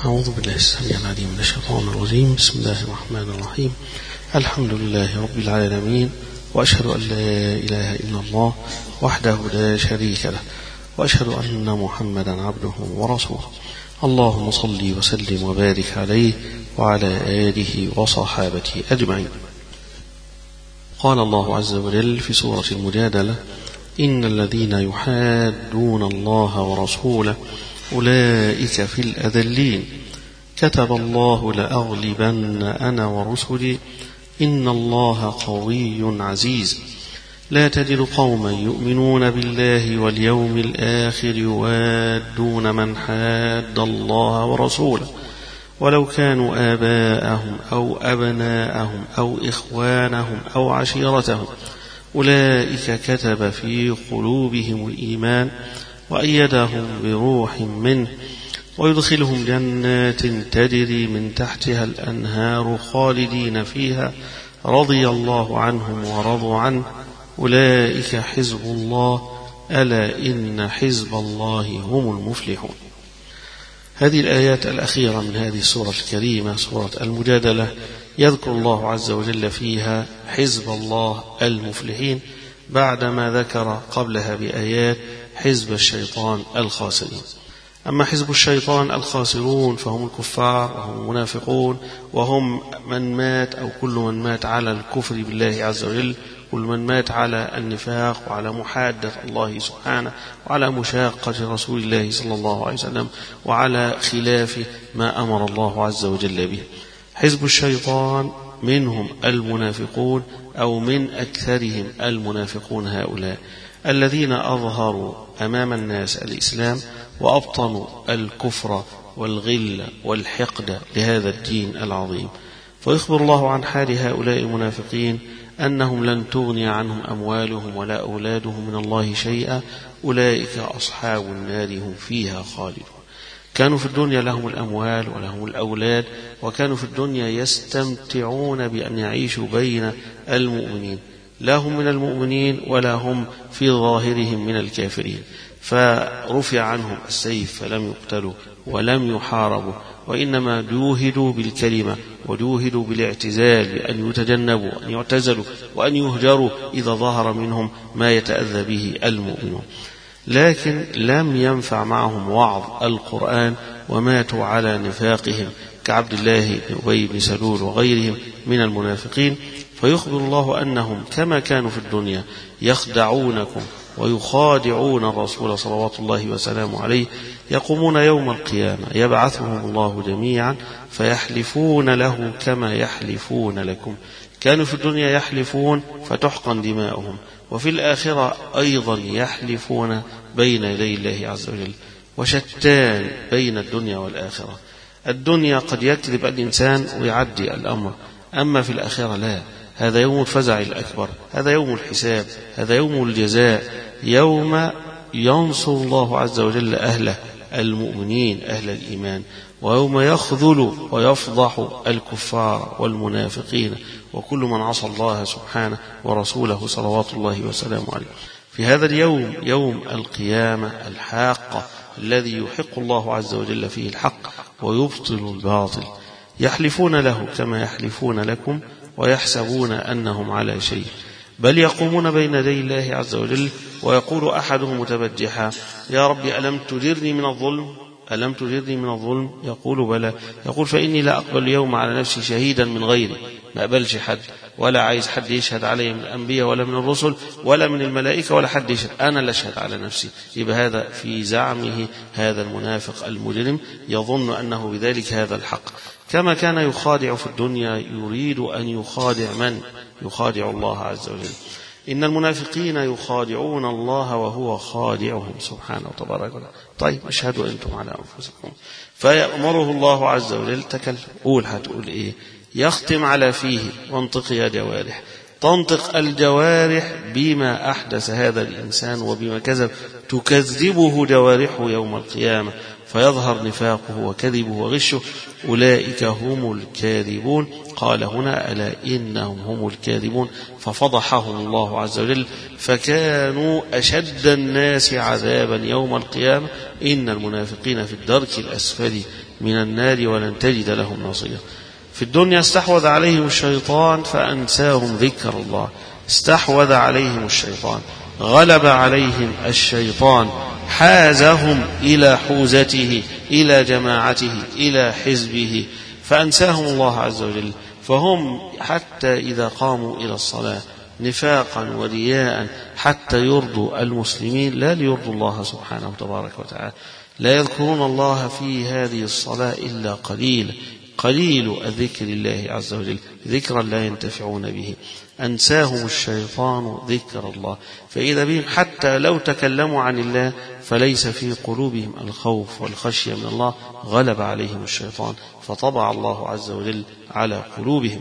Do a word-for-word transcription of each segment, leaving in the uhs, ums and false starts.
أعوذ بالله السميع العليم من الشيطان الرجيم. بسم الله الرحمن الرحيم. الحمد لله رب العالمين، وأشهد أن لا إله إلا الله وحده لا شريك له، وأشهد أن محمدا عبده ورسوله. اللهم صل وسلم وبارك عليه وعلى آله وصحابته أجمعين. قال الله عز وجل في سورة المجادلة: إن الذين يحادون الله ورسوله أولئك في الأذلين، كتب الله لأغلبن أنا ورسلي إن الله قوي عزيز. لا تجد قوما يؤمنون بالله واليوم الآخر يوادون من حاد الله ورسوله ولو كانوا آباءهم أو أبناءهم أو إخوانهم أو عشيرتهم، أولئك كتب في قلوبهم الإيمان وأيدهم بروح منه ويدخلهم جنات تجري من تحتها الأنهار خالدين فيها رضي الله عنهم ورضوا عنه، أولئك حزب الله ألا إن حزب الله هم المفلحون. هذه الآيات الأخيرة من هذه السورة الكريمة سورة المجادلة يذكر الله عز وجل فيها حزب الله المفلحين، بعدما ذكر قبلها بآيات حزب الشيطان الخاسرين. أما حزب الشيطان الخاسرون فهم الكفار وهم المنافقون، وهم من مات أو كل من مات على الكفر بالله عز وجل، كل من مات على النفاق وعلى محادة الله سبحانه وعلى مشاقة رسول الله صلى الله عليه وسلم وعلى خلاف ما أمر الله عز وجل به. حزب الشيطان منهم المنافقون، أو من أكثرهم المنافقون هؤلاء الذين أظهروا أمام الناس الإسلام وأبطنوا الكفر والغل والحقد لهذا الدين العظيم. فيخبر الله عن حال هؤلاء المنافقين أنهم لن تغني عنهم أموالهم ولا أولادهم من الله شيئا، أولئك أصحاب النار هم فيها خالدون. كانوا في الدنيا لهم الأموال ولهم الأولاد، وكانوا في الدنيا يستمتعون بأن يعيشوا بين المؤمنين، لا هم من المؤمنين ولا هم في ظاهرهم من الكافرين، فرفع عنهم السيف فلم يقتلوا ولم يحاربوا، وإنما جوهدوا بالكلمة وجوهدوا بالاعتزال، بأن يتجنبوا أن يعتزلوا وأن يهجروا إذا ظهر منهم ما يتأذى به المؤمنون. لكن لم ينفع معهم وعظ القرآن، وماتوا على نفاقهم كعبد الله بن أبي بن سلول وغيرهم من المنافقين. فيخبر الله أنهم كما كانوا في الدنيا يخدعونكم ويخادعون الرسول صلوات الله وسلامه عليه، يقومون يوم القيامة يبعثهم الله جميعا فيحلفون له كما يحلفون لكم. كانوا في الدنيا يحلفون فتحقن دماؤهم، وفي الآخرة أيضا يحلفون بين يدي الله عز وجل. وشتان بين الدنيا والآخرة. الدنيا قد يكذب الإنسان ويعدي الأمر، أما في الآخرة لا، هذا يوم الفزع الأكبر، هذا يوم الحساب، هذا يوم الجزاء، يوم ينصر الله عز وجل أهله المؤمنين أهل الإيمان، ويوم يخذل ويفضح الكفار والمنافقين وكل من عصى الله سبحانه ورسوله صلوات الله وسلامه عليه. في هذا اليوم يوم القيامة الحاقة الذي يحق الله عز وجل فيه الحق ويبطل الباطل، يحلفون له كما يحلفون لكم ويحسبون أنهم على شيء، بل يقومون بين يدي الله عز وجل ويقول أحدهم متبجحا: يا رب ألم تجرني من الظلم ألم تجرني من الظلم يقول بلى، يقول فإني لا أقبل اليوم على نفسي شهيدا من غيري، ما أقبلش حد، ولا عايز حد يشهد علي من الأنبياء ولا من الرسل ولا من الملائكة ولا حد يشهد، أنا لا أشهد على نفسي. يبقى هذا في زعمه هذا المنافق المجرم يظن أنه بذلك هذا الحق، كما كان يخادع في الدنيا يريد أن يخادع من؟ يخادع الله عز وجل. إن المنافقين يخادعون الله وهو خادعهم سبحانه وتبارك وتعالى. طيب اشهدوا أنتم على أنفسكم. فيأمره الله عز وجل تكلم، قول هتقول إيه؟ يختم على فيه: وانطق يا جوارح. تنطق الجوارح بما أحدث هذا الإنسان وبما كذب، تكذبه جوارحه يوم القيامة فيظهر نفاقه وكذبه وغشه، أولئك هم الكاذبون. قال هنا: ألا إنهم هم الكاذبون، ففضحهم الله عز وجل، فكانوا أشد الناس عذابا يوم القيامة. إن المنافقين في الدرك الأسفل من النار ولن تجد لهم نصيرا. في الدنيا استحوذ عليهم الشيطان فأنساهم ذكر الله، استحوذ عليهم الشيطان، غلب عليهم الشيطان، حازهم إلى حوزته، إلى جماعته، إلى حزبه، فأنساهم الله عز وجل. فهم حتى إذا قاموا إلى الصلاة نفاقا ورياء حتى يرضوا المسلمين لا ليرضوا الله سبحانه وتبارك وتعالى، لا يذكرون الله في هذه الصلاة إلا قليل قليل الذكر الله عز وجل، ذكرا لا ينتفعون به. أنساهم الشيطان ذكر الله، فإذا بهم حتى لو تكلموا عن الله فليس في قلوبهم الخوف والخشية من الله، غلب عليهم الشيطان فطبع الله عز وجل على قلوبهم.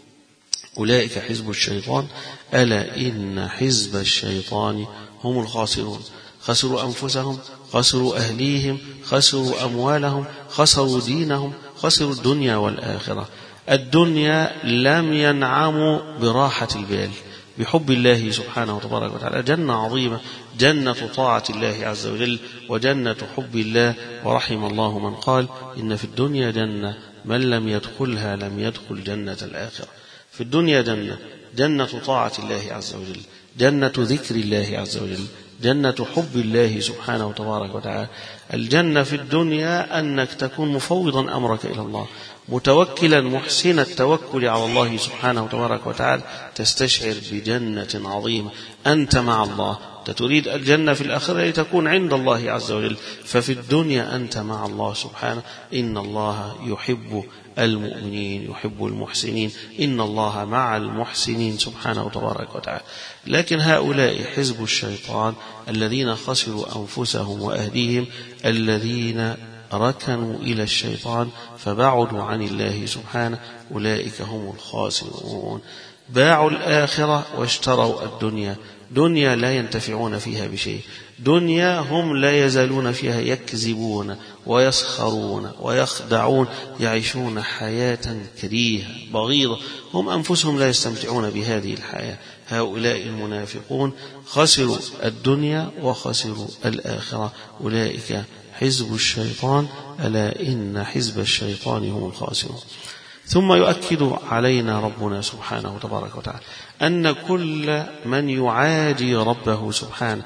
أولئك حزب الشيطان ألا إن حزب الشيطان هم الخاسرون. خسروا أنفسهم، خسروا أهليهم، خسروا أموالهم، خسروا دينهم، خسروا الدنيا والآخرة. الدنيا لم ينعموا براحة البال بحب الله سبحانه وتبارك وتعالى، جنة عظيمة، جنة طاعة الله عز وجل وجنة حب الله. ورحم الله من قال إن في الدنيا جنة من لم يدخلها لم يدخل جنة الآخرة. في الدنيا جنة، جنة طاعة الله عز وجل، جنة ذكر الله عز وجل، جنة حب الله سبحانه وتبارك وتعالى. الجنة في الدنيا أنك تكون مفوضا أمرك إلى الله، متوكلا محسن التوكل على الله سبحانه وتبارك وتعالى، تستشعر بجنة عظيمة أنت مع الله. تريد الجنة في الآخرة لتكون عند الله عز وجل، ففي الدنيا أنت مع الله سبحانه. إن الله يحب المؤمنين، يحب المحسنين، إن الله مع المحسنين سبحانه وتبارك وتعالى. لكن هؤلاء حزب الشيطان الذين خسروا أنفسهم وأهليهم، الذين ركنوا إلى الشيطان فبعدوا عن الله سبحانه، أولئك هم الخاسرون. باعوا الآخرة واشتروا الدنيا، دنيا لا ينتفعون فيها بشيء، دنيا هم لا يزالون فيها يكذبون ويسخرون ويخدعون، يعيشون حياة كريهة بغيضة، هم أنفسهم لا يستمتعون بهذه الحياة. هؤلاء المنافقون خسروا الدنيا وخسروا الآخرة، أولئك حزب الشيطان ألا إن حزب الشيطان هم الخاسرون. ثم يؤكد علينا ربنا سبحانه وتبارك وتعالى أن كل من يعادي ربه سبحانه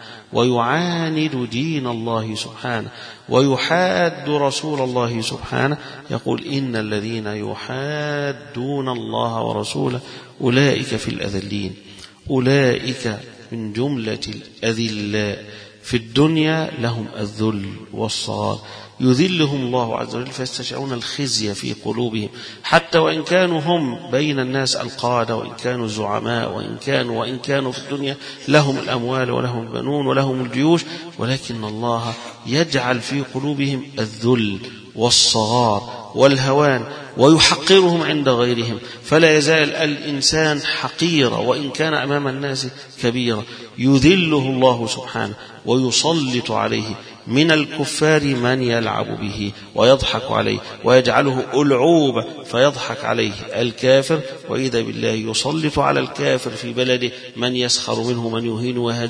ويعاند دين الله سبحانه ويحاد رسول الله سبحانه، يقول إن الذين يحادون الله ورسوله أولئك في الأذلين، أولئك من جملة الأذلاء. في الدنيا لهم الذل والصغار، يذلهم الله عز وجل فيستشعرون الخزي في قلوبهم، حتى وإن كانوا هم بين الناس القادة، وإن كانوا الزعماء، وإن كانوا وإن كانوا في الدنيا لهم الأموال ولهم البنون ولهم الجيوش، ولكن الله يجعل في قلوبهم الذل والصغار والهوان ويحقرهم عند غيرهم، فلا يزال الإنسان حقيرا وإن كان أمام الناس كبيرا. يذله الله سبحانه ويسلط عليه من الكفار من يلعب به ويضحك عليه ويجعله ألعوبة فيضحك عليه الكافر، وإذا بالله يسلط على الكافر في بلده من يسخر منه، من يهين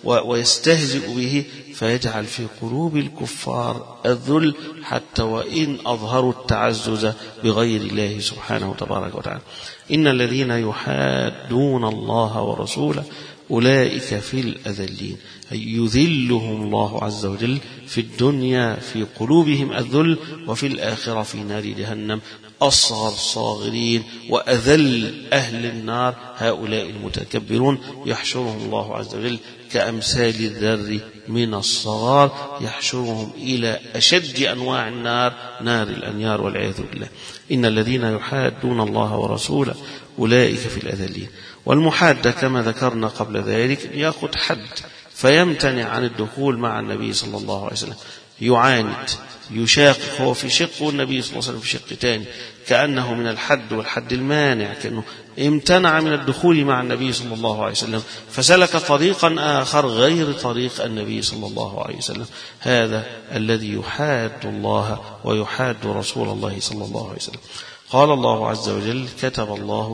ويستهزئ به، فيجعل في قلوب الكفار الذل حتى وإن أظهروا التعزز بغير الله سبحانه وتبارك وتعالى. إن الذين يحادون الله ورسوله أولئك في الأذلين، أي يذلهم الله عز وجل في الدنيا في قلوبهم الذل، وفي الآخرة في نار جهنم أصغر صاغرين وأذل أهل النار هؤلاء المتكبرون، يحشرهم الله عز وجل كأمثال الذر من الصغار، يحشرهم إلى أشد أنواع النار، نار الأنيار والعياذ بالله. إن الذين يحادون الله ورسوله أولئك في الأذلين. والمحادة كما ذكرنا قبل ذلك يأخذ حد فيمتنع عن الدخول مع النبي صلى الله عليه وسلم، يعاند يشاقق، هو في شق والنبي صلى الله عليه وسلم في شق تاني، كأنه من الحد والحد المانع، كأنه امتنع من الدخول مع النبي صلى الله عليه وسلم فسلك طريقا آخر غير طريق النبي صلى الله عليه وسلم. هذا الذي يحاد الله ويحاد رسول الله صلى الله عليه وسلم. قال الله عز وجل: كتب الله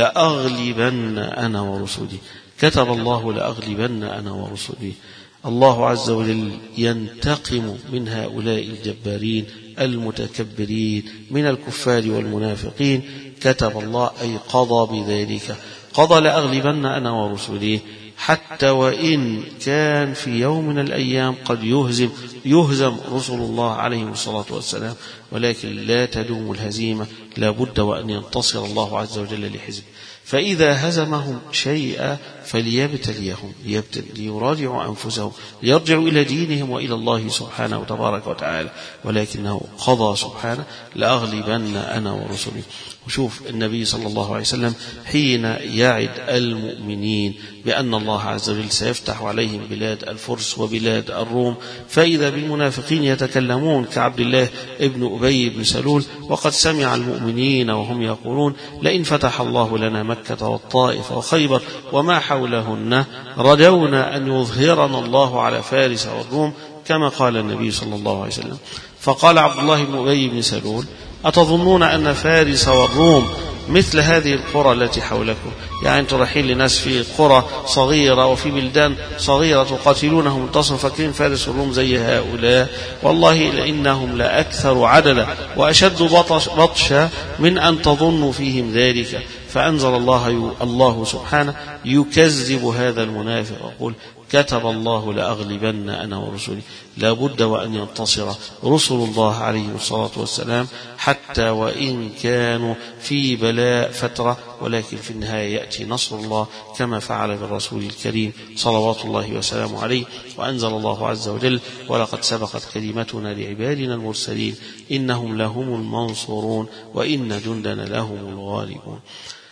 لأغلبن أنا ورسلي، كتب الله لأغلبن أنا ورسلي. الله عز وجل ينتقم من هؤلاء الجبارين المتكبرين من الكفار والمنافقين كتب الله أي قضى بذلك، قضى لأغلبن أنا ورسلي، حتى وإن كان في يوم من الأيام قد يهزم يهزم رسل الله عليهم الصلاة والسلام، ولكن لا تدوم الهزيمة، لا بد وأن ينتصر الله عز وجل لحزبه. فإذا هزمهم شيئا فليبتليهم ليراجعوا أنفسهم ليرجعوا إلى دينهم وإلى الله سبحانه وتبارك وتعالى، ولكنه قضى سبحانه لأغلبن أنا ورسلي. وشوف النبي صلى الله عليه وسلم حين يعد المؤمنين بأن الله عز وجل سيفتح عليهم بلاد الفرس وبلاد الروم، فإذا بالمنافقين يتكلمون كعبد الله ابن أبي بن سلول، وقد سمع المؤمنين وهم يقولون لئن فتح الله لنا مكة والطائف وخيبر وما حولهن رجونا أن يظهرنا الله على فارس والروم، كما قال النبي صلى الله عليه وسلم. فقال عبد الله بن أبي بن سلول أتظنون أن فارس والروم مثل هذه القرى التي حولكم؟ يعني أنتم رايحين لناس في قرى صغيرة وفي بلدان صغيرة تقاتلونهم انتصروا، فاكرين فارس والروم زي هؤلاء؟ والله لإنهم لأكثر عددا وأشد بطشا من أن تظنوا فيهم ذلك. فأنزل الله الله سبحانه يكذب هذا المنافق ويقول كتب الله لأغلبن أنا ورسلي. لا بد وأن ينتصر رسل الله عليهم الصلاة والسلام حتى وإن كانوا في بلاء فترة، ولكن في النهاية يأتي نصر الله كما فعل بالرسول الكريم صلوات الله وسلامه عليه. وأنزل الله عز وجل ولقد سبقت كلمتنا لعبادنا المرسلين إنهم لهم المنصورون وإن جندنا لهم الغالبون.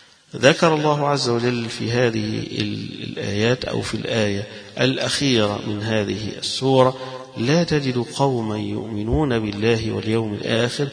ذكر الله عز وجل في هذه الآيات أو في الآية الأخيرة من هذه السورة لا تجد قوما يؤمنون بالله واليوم الآخر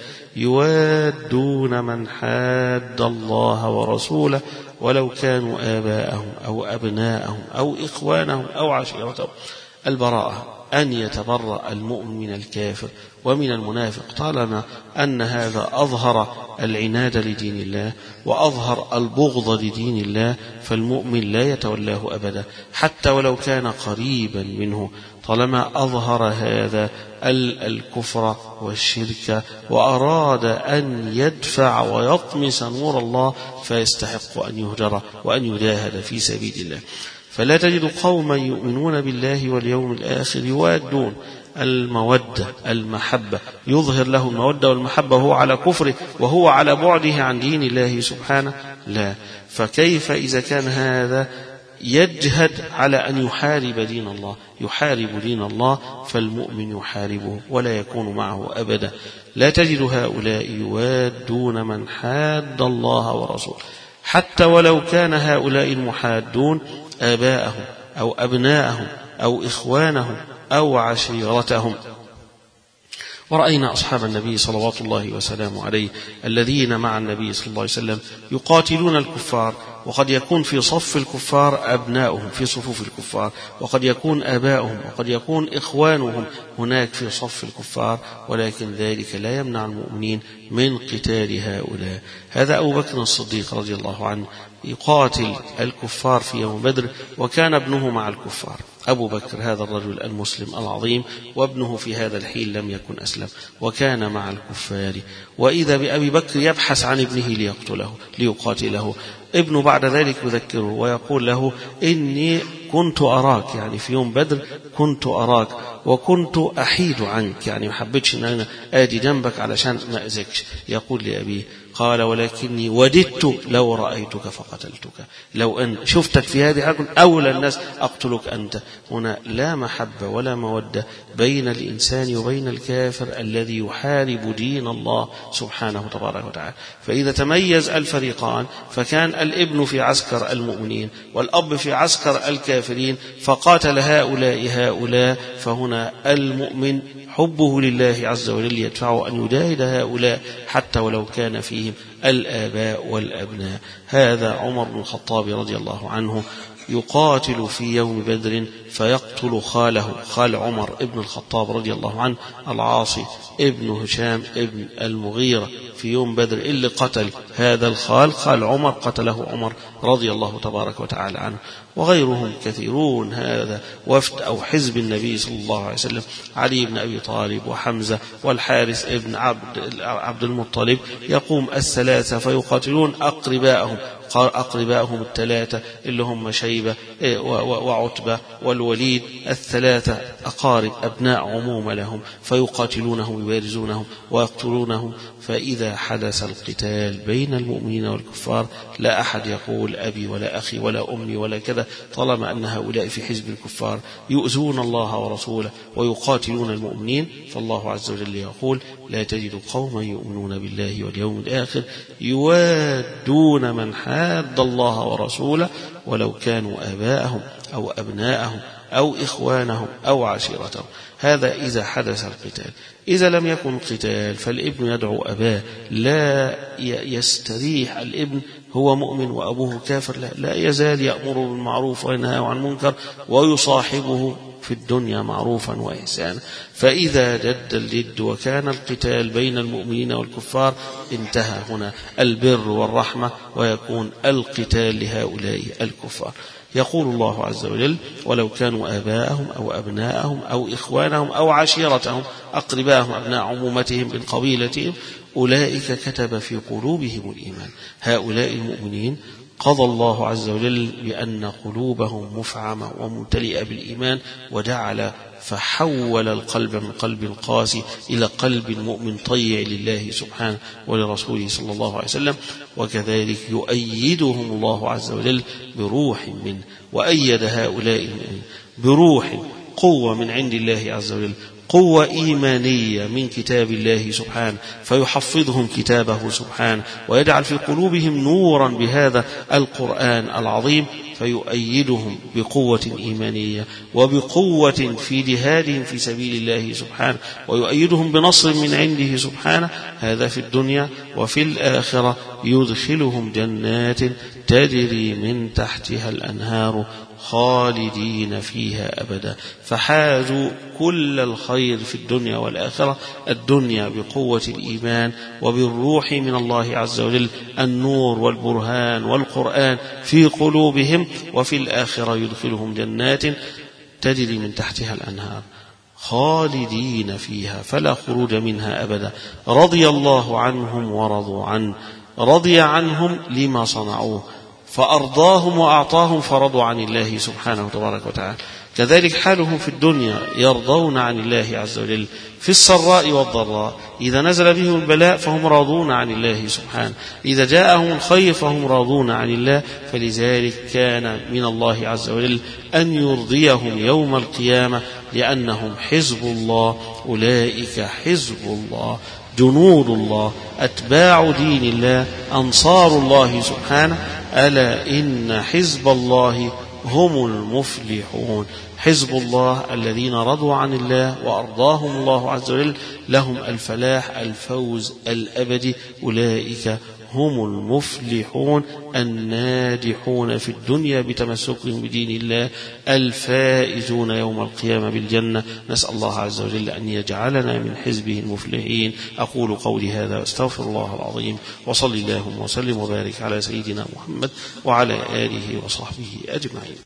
يوادون من حاد الله ورسوله ولو كانوا آباءهم أو أبناءهم أو إخوانهم أو عشيرتهم. البراءة أن يتبرأ المؤمن من الكافر ومن المنافق طالما أن هذا أظهر العناد لدين الله وأظهر البغض لدين الله، فالمؤمن لا يتولاه أبدا حتى ولو كان قريبا منه، طالما أظهر هذا الكفر والشرك وأراد أن يدفع ويطمس نور الله فيستحق أن يهجر وأن يجاهد في سبيل الله. فلا تجد قوما يؤمنون بالله واليوم الآخر يوادون المودة المحبة، يظهر له المودة والمحبة وهو على كفره وهو على بعده عن دين الله سبحانه، لا. فكيف إذا كان هذا يجهد على أن يحارب دين الله، يحارب دين الله، فالمؤمن يحاربه ولا يكون معه أبدا. لا تجد هؤلاء يوادون من حاد الله ورسوله حتى ولو كان هؤلاء المحادون آباءهم أو أبناءهم أو إخوانهم أو عشيرتهم. ورأينا أصحاب النبي صلوات الله وسلامه عليه الذين مع النبي صلى الله عليه وسلم يقاتلون الكفار، وقد يكون في صف الكفار أبناؤهم في صفوف الكفار، وقد يكون آباؤهم، وقد يكون إخوانهم هناك في صف الكفار، ولكن ذلك لا يمنع المؤمنين من قتال هؤلاء. هذا أبو بكر الصديق رضي الله عنه يقاتل الكفار في يوم بدر، وكان ابنه مع الكفار. أبو بكر هذا الرجل المسلم العظيم وابنه في هذا الحين لم يكن أسلم وكان مع الكفار، وإذا بأبي بكر يبحث عن ابنه ليقتله ليقاتله. ابنه بعد ذلك يذكره ويقول له إني كنت أراك، يعني في يوم بدر كنت أراك وكنت أحيد عنك، يعني ما حبيتش أن أنا آدي جنبك علشان ما أذكش. يقول لأبيه قال ولكني وددت لو رأيتك فقتلتك، لو أن شفتك في هذه الحال أولى الناس أقتلك أنت. هنا لا محبة ولا مودة بين الإنسان وبين الكافر الذي يحارب دين الله سبحانه تبارك وتعالى. فإذا تميز الفريقان فكان الابن في عسكر المؤمنين والأب في عسكر الكافرين فقاتل هؤلاء هؤلاء، فهنا المؤمن حبه لله عز وجل يدفعه أن يجاهد هؤلاء حتى ولو كان فيهم الآباء والأبناء. هذا عمر بن الخطاب رضي الله عنه يقاتل في يوم بدر فيقتل خاله، خال عمر ابن الخطاب رضي الله عنه العاصي ابن هشام ابن المغيرة في يوم بدر اللي قتل هذا الخال خال عمر قتله عمر رضي الله تبارك وتعالى عنه، وغيرهم كثيرون. هذا وفد أو حزب النبي صلى الله عليه وسلم، علي بن أبي طالب وحمزة والحارث ابن عبد, عبد المطلب، يقوم الثلاثة فيقاتلون أقرباءهم أقرباءهم الثلاثة اللي هم شيبة وعتبة والوليد، الثلاثة أقارب أبناء عموم لهم، فيقاتلونهم ويبارزونهم ويقتلونهم. فإذا حدث القتال بين المؤمنين والكفار لا أحد يقول أبي ولا أخي ولا أمي ولا كذا، طالما أن هؤلاء في حزب الكفار يؤذون الله ورسوله ويقاتلون المؤمنين. فالله عز وجل يقول: لا تجد قوما يؤمنون بالله واليوم الآخر يوادون من حاد الله ورسوله ولو كانوا آباءهم أو أبناءهم أو إخوانهم أو عشيرتهم. هذا إذا حدث القتال. إذا لم يكن قتال فالابن يدعو أباه، لا يستريح الابن هو مؤمن وأبوه كافر، لا, لا يزال يأمر بالمعروف وينهى عن المنكر ويصاحبه في الدنيا معروفا وإحسانا. فإذا جد الجد وكان القتال بين المؤمنين والكفار انتهى هنا البر والرحمة ويكون القتال لهؤلاء الكفار. يقول الله عز وجل: ولو كانوا آباءهم أو أبناءهم أو إخوانهم أو عشيرتهم، أقرباءهم أبناء عمومتهم من قبيلتهم، أولئك كتب في قلوبهم الإيمان. هؤلاء المؤمنين قضى الله عز وجل بأن قلوبهم مفعمة وممتلئة بالإيمان، وجعل فحول القلب من قلب قاسي إلى قلب مؤمن طيع لله سبحانه ولرسوله صلى الله عليه وسلم. وكذلك يؤيدهم الله عز وجل بروح منه، وأيد هؤلاء المؤمنين بروح قوة من عند الله عز وجل، قوة إيمانية من كتاب الله سبحانه، فيحفظهم كتابه سبحانه ويجعل في قلوبهم نورا بهذا القرآن العظيم، فيؤيدهم بقوة إيمانية وبقوة في جهادهم في سبيل الله سبحانه، ويؤيدهم بنصر من عنده سبحانه. هذا في الدنيا. وفي الآخرة يدخلهم جنات تجري من تحتها الأنهار خالدين فيها أبدا. فحازوا كل الخير في الدنيا والآخرة. الدنيا بقوة الإيمان وبالروح من الله عز وجل، النور والبرهان والقرآن في قلوبهم. وفي الآخرة يدخلهم جنات تجري من تحتها الأنهار خالدين فيها فلا خروج منها أبدا. رضي الله عنهم ورضوا عنه، رضي عنهم لما صنعوه فأرضاهم وأعطاهم فرضوا عن الله سبحانه وتبارك وتعالى. كذلك حالهم في الدنيا، يرضون عن الله عز وجل في السراء والضراء. إذا نزل بهم البلاء فهم راضون عن الله سبحانه، إذا جاءهم الخير فهم راضون عن الله. فلذلك كان من الله عز وجل أن يرضيهم يوم القيامة، لأنهم حزب الله. أولئك حزب الله، جنود الله، أتباع دين الله، أنصار الله سبحانه. ألا إن حزب الله هم المفلحون. حزب الله الذين رضوا عن الله وأرضاهم الله عز وجل، لهم الفلاح، الفوز الأبدي. أولئك هم المفلحون الناجحون في الدنيا بتمسكهم بدين الله، الفائزون يوم القيامة بالجنة. نسأل الله عز وجل أن يجعلنا من حزبه المفلحين. أقول قولي هذا واستغفر الله العظيم، وصلي اللهم وسلم وبارك على سيدنا محمد وعلى آله وصحبه أجمعين.